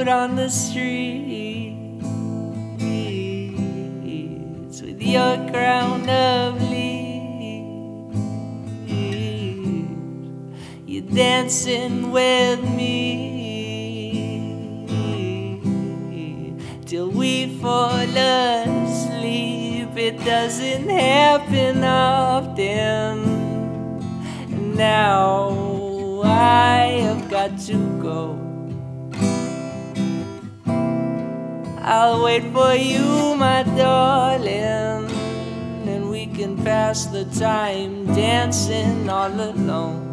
on the streets with your crown of leaves. You're dancing with me till we fall asleep. It doesn't happen often. And now I have got to go. I'll wait for you, my darling, and we can pass the time dancing all alone.